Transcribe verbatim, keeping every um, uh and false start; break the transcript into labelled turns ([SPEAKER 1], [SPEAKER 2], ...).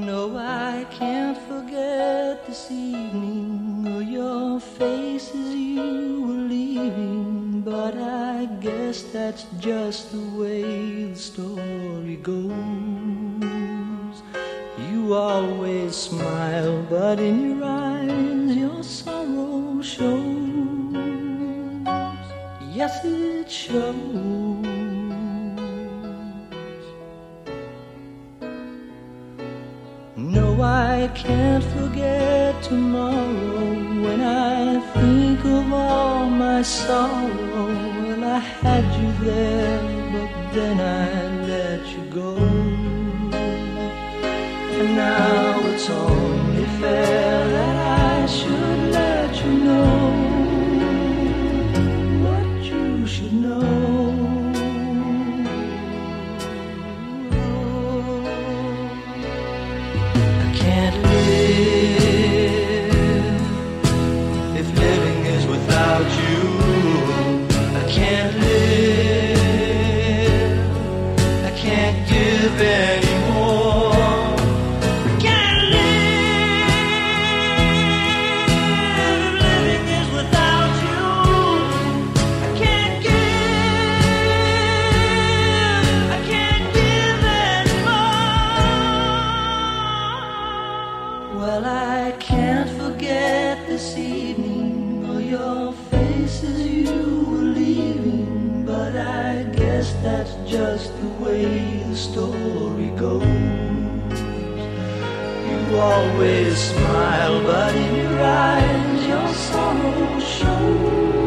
[SPEAKER 1] No, I can't forget this evening or your face as you were leaving, but I guess that's just the way the story goes. You always smile, but in your eyes your sorrow shows. Yes, it shows. No, I can't forget tomorrow when I think of all my sorrow. Well, I had you there, but then I let you go. And now it's only fair that I should let you know what you should know. Can't live if living is without you. I can't live, I can't give anymore. I can't live if living is without you. I can't give, I can't give anymore. Well, I can't forget this evening or your face as you were leaving, but I guess that's just the way the story goes. You always smile, but in your eyes your sorrow shows.